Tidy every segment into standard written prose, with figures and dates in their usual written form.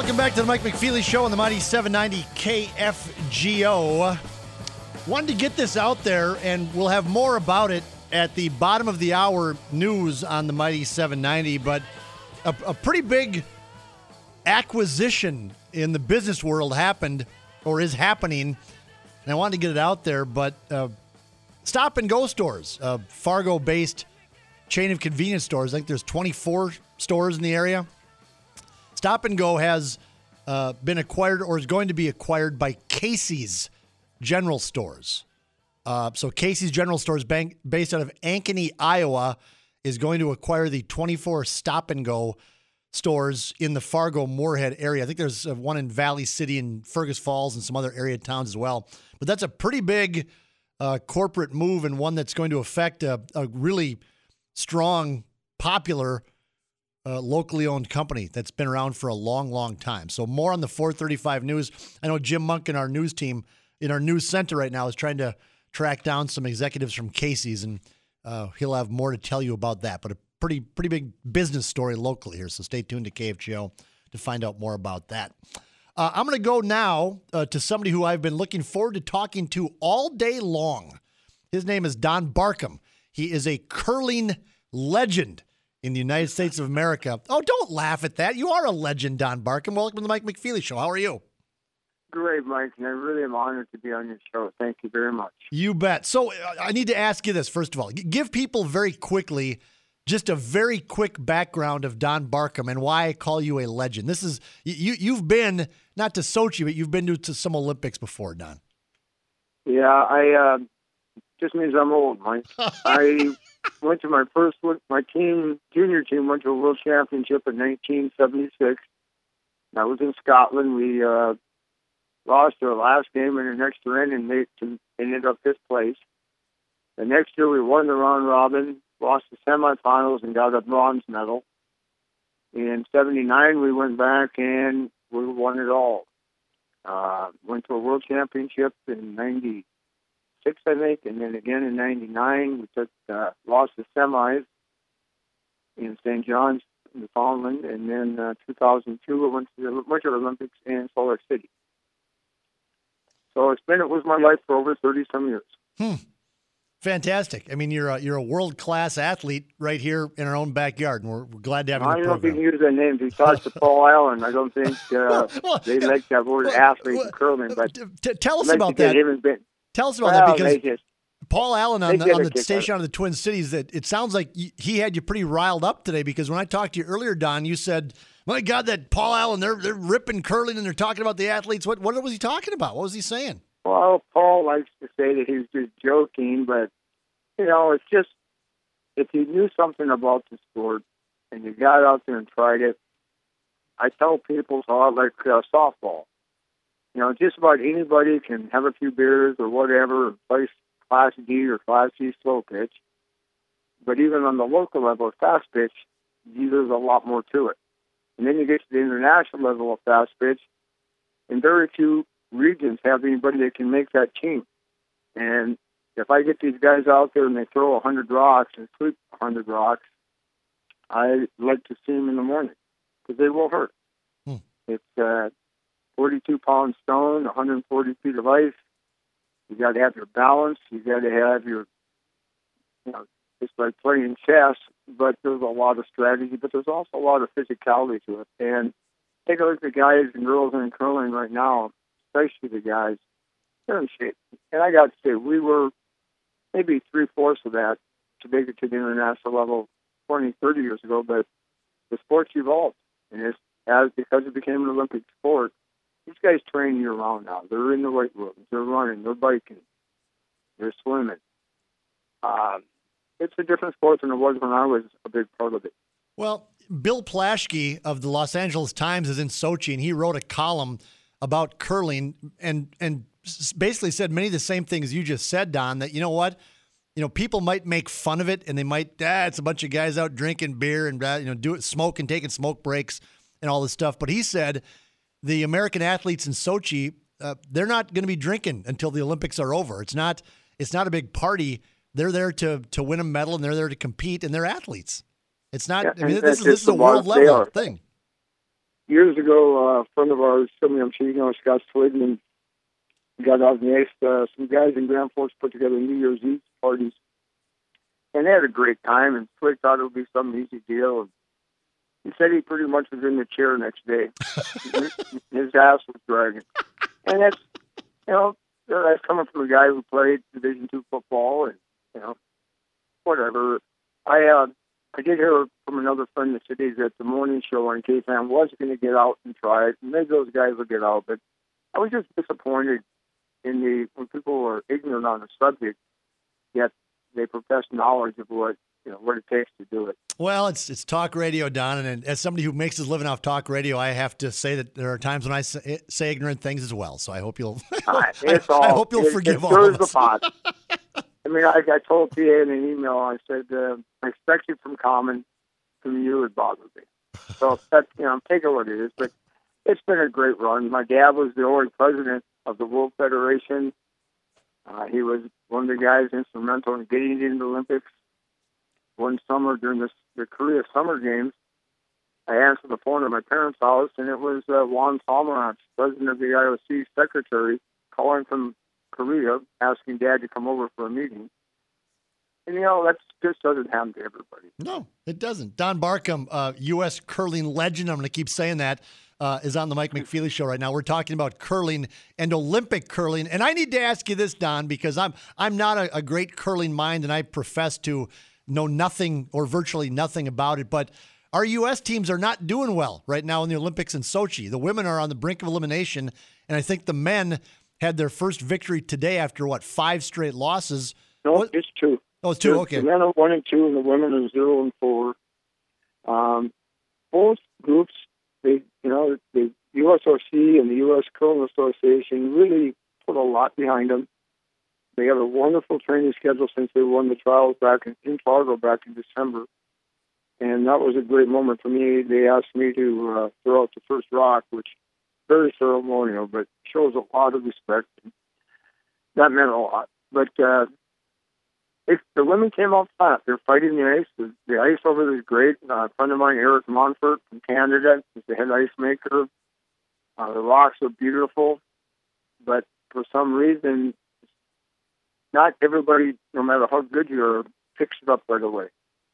Welcome back to the Mike McFeely Show on the Mighty 790 KFGO. Wanted to get this out there, and we'll have more about it at the bottom of the hour news on the Mighty 790, but a pretty big acquisition in the business world happened, or is happening, and I wanted to get it out there, but Stop and Go stores, a Fargo-based chain of convenience stores. I think there's 24 stores in the area. Stop and Go has been acquired or is going to be acquired by Casey's General Stores. So Casey's General Stores, based out of Ankeny, Iowa, is going to acquire the 24 Stop and Go stores in the Fargo-Moorhead area. I think there's one in Valley City and Fergus Falls and some other area towns as well. But that's a pretty big corporate move, and one that's going to affect a really strong, popular locally owned company that's been around for a long, long time. So more on the 435 News. I know Jim Monk in our news team, in our news center right now, is trying to track down some executives from Casey's, and he'll have more to tell you about that. But a pretty big business story locally here, so stay tuned to KFGO to find out more about that. I'm going to go now to somebody who I've been looking forward to talking to all day long. His name is Don Barkham. He is a curling legend in the United States of America. Oh, don't laugh at that. You are a legend, Don Barkham. Welcome to the Mike McFeely Show. How are you? Great, Mike, and I really am honored to be on your show. Thank you very much. You bet. So I need to ask you this, first of all. Give people very quickly just a very quick background of Don Barkham and why I call you a legend. This is you've been, not to Sochi, but you've been to some Olympics before, Don. Yeah, I just means I'm old, Mike. I went to my junior team went to a world championship in 1976. That was in Scotland. We lost our last game in an extra inning and ended up fifth place. The next year we won the round robin, lost the semifinals and got a bronze medal. In 79 we went back and we won it all. Went to a world championship in 96, I think, and then again in 99 we lost the semis in St. John's, Newfoundland, and then 2002 we went to the Winter Olympics in Salt Lake City. So it was my life for over 30-some years. Fantastic. I mean, you're a world-class athlete right here in our own backyard, and we're glad to have you in the program. I don't know if you can use that name. If you talk to Paul Allen, I don't think they like that word athlete in curling. But tell us about that. Tell us about that, because Paul Allen on the station out of the Twin Cities, that it sounds like he had you pretty riled up today, because when I talked to you earlier, Don, you said, my God, that Paul Allen, they're ripping curling and they're talking about the athletes. What was he talking about? What was he saying? Well, Paul likes to say that he's just joking, but, it's just, if you knew something about the sport and you got out there and tried it, I tell people it's a lot like softball. Just about anybody can have a few beers or whatever and play Class D or Class C slow pitch. But even on the local level of fast pitch, there's a lot more to it. And then you get to the international level of fast pitch, and very few regions have anybody that can make that team. And if I get these guys out there and they throw 100 rocks and sweep 100 rocks, I like to see them in the morning because they will hurt. It's 42-pound stone, 140 feet of ice. You got to have your balance. You got to have your, it's like playing chess, but there's a lot of strategy, but there's also a lot of physicality to it. And take a look at the guys and girls in curling right now, especially the guys. They're in shape. And I got to say, we were maybe 3/4 of that to make it to the international level 20, 30 years ago, but the sport's evolved. And because it became an Olympic sport, these guys train year-round now. They're in the weight rooms. They're running. They're biking. They're swimming. It's a different sport than it was when I was a big part of it. Well, Bill Plaschke of the Los Angeles Times is in Sochi, and he wrote a column about curling and basically said many of the same things you just said, Don, that, people might make fun of it, and they might, it's a bunch of guys out drinking beer and, smoking, taking smoke breaks and all this stuff. But he said the American athletes in Sochi, they're not going to be drinking until the Olympics are over. It's not a big party. They're there to win a medal, and they're there to compete, and they're athletes. It's not. Yeah, this is a world level thing. years ago, a friend of ours, I'm sure you know, Scott Swigman, got out and asked some guys in Grand Forks put together New Year's Eve parties. And they had a great time, and Swig thought it would be some easy deal. And he said he pretty much was in the chair next day. His ass was dragging. And that's, that's coming from a guy who played Division II football and, whatever. I did hear from another friend in the city that the morning show on KFAN was going to get out and try it, and maybe those guys will get out. But I was just disappointed when people are ignorant on the subject, yet they profess knowledge of what it takes to do it. Well, it's talk radio, Don, and as somebody who makes his living off talk radio, I have to say that there are times when I say ignorant things as well. So I hope you'll I hope you'll forgive all of us. The pot. I mean, I told PA in an email, I said, I expect it from Common. From you, it bothers me. So that's, take it what it is. But it's been a great run. My dad was the only president of the World Federation. He was one of the guys instrumental in getting into the Olympics. One summer during the Korea Summer Games, I answered the phone at my parents' house, and it was Juan Salmerantz, president of the IOC secretary, calling from Korea, asking Dad to come over for a meeting. And, that just doesn't happen to everybody. No, it doesn't. Don Barkham, U.S. curling legend, I'm going to keep saying that, is on the Mike McFeely Show right now. We're talking about curling and Olympic curling. And I need to ask you this, Don, because I'm not a great curling mind, and I profess to know nothing or virtually nothing about it. But our U.S. teams are not doing well right now in the Olympics in Sochi. The women are on the brink of elimination, and I think the men had their first victory today after, 5 straight losses? No, it's 2. Oh, it's 2, okay. The men are 1 and 2, and the women are 0 and 4. Both groups, the USOC and the U.S. Curling Association really put a lot behind them. They have a wonderful training schedule since they won the trials back in Fargo back in December. And that was a great moment for me. They asked me to throw out the first rock, which very ceremonial, but shows a lot of respect. That meant a lot. But the women came out flat. They're fighting the ice. The ice over there is great. A friend of mine, Eric Monfort from Canada, is the head ice maker. The rocks are beautiful. But for some reason, not everybody, no matter how good you are, picks it up right away.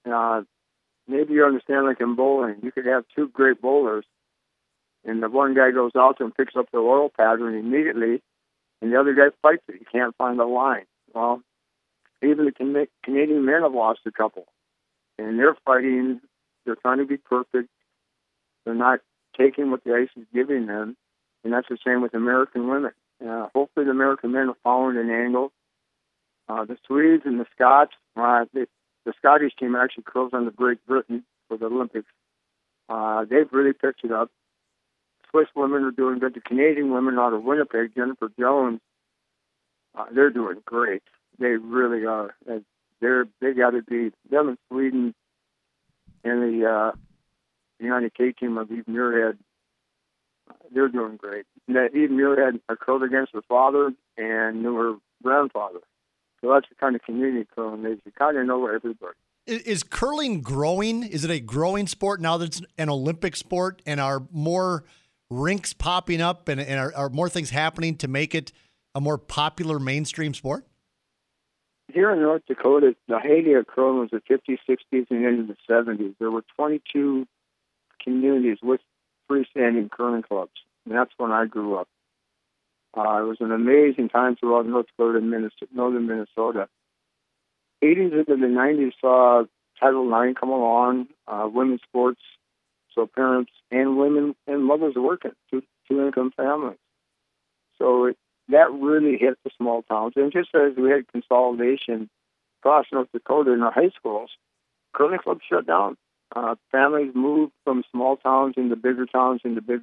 Maybe you understand, like in bowling, you could have 2 great bowlers, and the one guy goes out there and picks up the oil pattern immediately, and the other guy fights it. He can't find the line. Well, even the Canadian men have lost a couple, and they're fighting. They're trying to be perfect. They're not taking what the ice is giving them, and that's the same with American women. Hopefully the American men are following an angle. The Swedes and the Scots, the Scottish team actually curls under Great Britain for the Olympics. They've really picked it up. Swiss women are doing good. The Canadian women out of Winnipeg, Jennifer Jones, they're doing great. They really are. They got to be them in Sweden and the United K team of Eve Muirhead. They're doing great. Eve Muirhead curled against her father and knew her grandfather. So that's the kind of community curling is. You kind of know everybody. Is curling growing? Is it a growing sport now that it's an Olympic sport? And are more rinks popping up and are more things happening to make it a more popular mainstream sport? Here in North Dakota, the heyday of curling was the 50s, 60s, and into the 70s. There were 22 communities with freestanding curling clubs, and that's when I grew up. It was an amazing time throughout North Dakota and northern Minnesota. 80s into the 90s saw Title IX come along, women's sports, so parents and women and mothers are working, two-income families. So that really hit the small towns. And just as we had consolidation across North Dakota in our high schools, curling clubs shut down. Families moved from small towns into bigger towns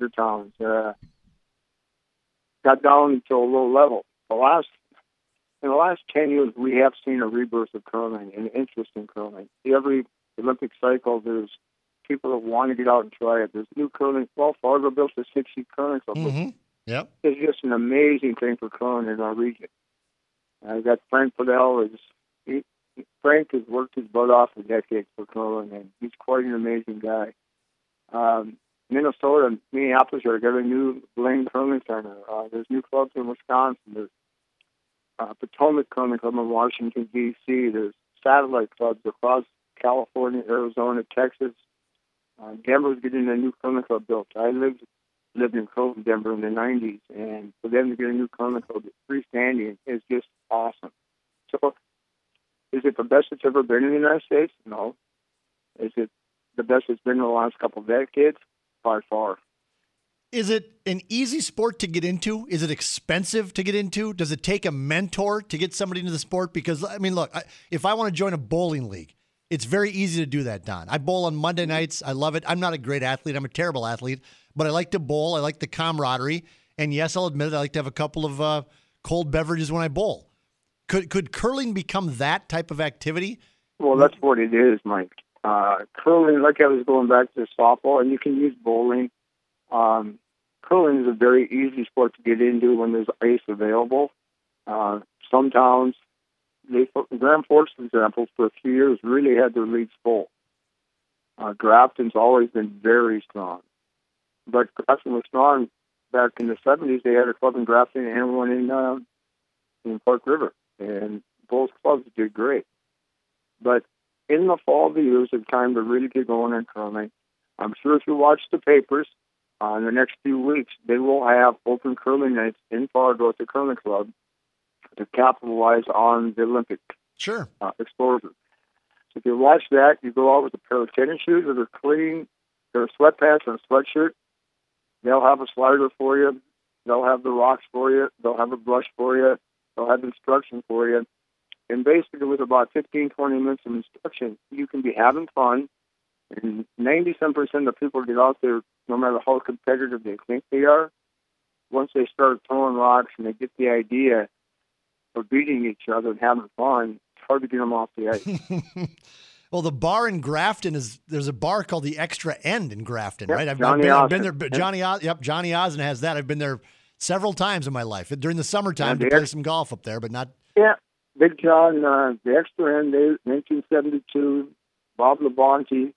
got down to a low level. In the last 10 years, we have seen a rebirth of curling and interest in curling. Every Olympic cycle, there's people that want to get out and try it. There's new curling. Well, Fargo built a 60 curling club. Mm-hmm. Yep. It's just an amazing thing for curling in our region. I got Frank Fidel. Frank has worked his butt off for decades for curling, and he's quite an amazing guy. Minnesota and Minneapolis are got a new Blaine Curling Center. There's new clubs in Wisconsin. There's Potomac Curling Club in Washington, D.C. There's satellite clubs across California, Arizona, Texas. Denver's getting a new curling club built. I lived in Croton, Denver in the 90s, and for them to get a new curling club that's freestanding is just awesome. So, is it the best it's ever been in the United States? No. Is it the best it's been in the last couple of decades? By far. Is it an easy sport to get into? Is it expensive to get into? Does it take a mentor to get somebody into the sport? Because, I mean, look, if I want to join a bowling league, it's very easy to do that, Don. I bowl on Monday nights. I love it. I'm not a great athlete. I'm a terrible athlete, but I like to bowl. I like the camaraderie. And yes, I'll admit it, I like to have a couple of cold beverages when I bowl. Could curling become that type of activity? Well, that's what it is, Mike. Curling, like I was going back to softball, and you can use bowling. Curling is a very easy sport to get into when there's ice available. Some towns, Grand Forks, for example, for a few years really had their leagues full. Grafton's always been very strong. But Grafton was strong back in the 70s. They had a club in Grafton and one in Park River. And both clubs did great. But in the fall of the year is the time to really get going on curling. I'm sure if you watch the papers, in the next few weeks, they will have open curling nights in Fargo at the Curling Club to capitalize on the Olympic exposure. So if you watch that, you go out with a pair of tennis shoes that are clean, their sweatpants and a sweatshirt. They'll have a slider for you. They'll have the rocks for you. They'll have a brush for you. They'll have instruction for you. And basically, with about 15, 20 minutes of instruction, you can be having fun. And 90% of people get out there, no matter how competitive they think they are, once they start throwing rocks and they get the idea of beating each other and having fun, it's hard to get them off the ice. Well, the bar in Grafton there's a bar called the Extra End in Grafton, yep, right? I've been there. Johnny Osmond has that. I've been there several times in my life during the summertime to play some golf up there, but not. Yeah, Big John, the Extra End, 1972, Bob Labonte,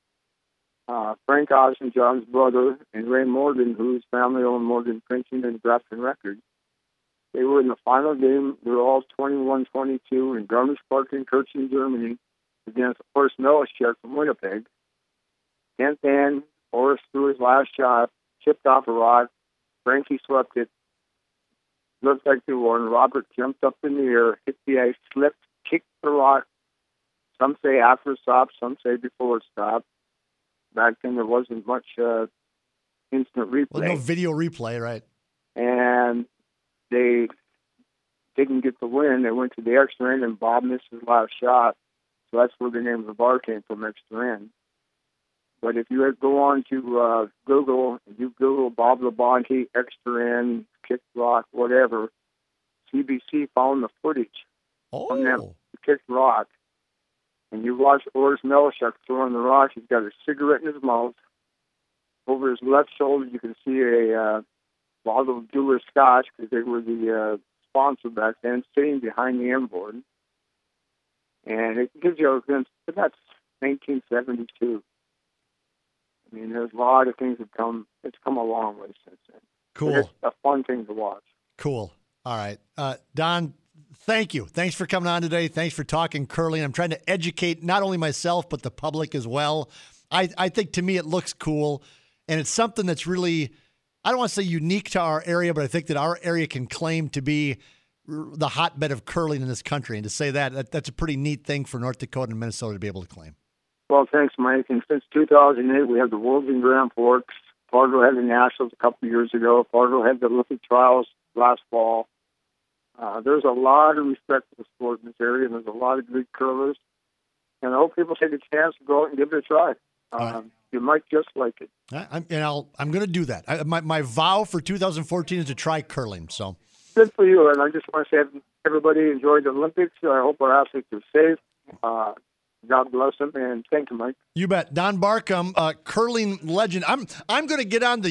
Frank Osmond, John's brother, and Ray Morgan, whose family owned Morgan Printing and Grafton Records. They were in the final game. They were all 21-22 in Garmisch-Partenkirchen, Germany, against Horst Mellischek from Winnipeg. 10th man, Horst threw his last shot, chipped off a rock. Frankie swept it. Looked like they won. Robert jumped up in the air, hit the ice, slipped, kicked the rock. Some say after it stopped, some say before it stopped. Back then, there wasn't much instant replay. Well, no video replay, right? And they didn't get the win. They went to the Extra End, and Bob missed his last shot. So that's where the name of the bar came from, Extra End. But if you go on to Google, if you Google Bob Labonte, Extra End, kick rock, whatever, CBC found the footage from them kicked rock. And you watch Horst Mellischek throwing the rock. He's got a cigarette in his mouth. Over his left shoulder, you can see a bottle of Dewar Scotch, because they were the sponsor back then, sitting behind the inboard. And it gives you a glimpse, but that's 1972. I mean, there's a lot of things that it's come a long way since then. Cool. But it's a fun thing to watch. Cool. All right. Don, thank you. Thanks for coming on today. Thanks for talking curling. I'm trying to educate not only myself, but the public as well. I think to me it looks cool, and it's something that's really, I don't want to say unique to our area, but I think that our area can claim to be the hotbed of curling in this country. And to say that's a pretty neat thing for North Dakota and Minnesota to be able to claim. Well, thanks, Mike. And since 2008, we have the Worlds in Grand Forks. Fargo had the Nationals a couple of years ago. Fargo had the Olympic trials last fall. There's a lot of respect for the sport in this area, and there's a lot of good curlers. And I hope people take a chance to go out and give it a try. You might just like it. I'm going to do that. My vow for 2014 is to try curling. So good for you. And I just want to say everybody enjoyed the Olympics. I hope our athletes are safe. God bless them, and thank you, Mike. You bet. Don Barcom, curling legend. I'm going to get on the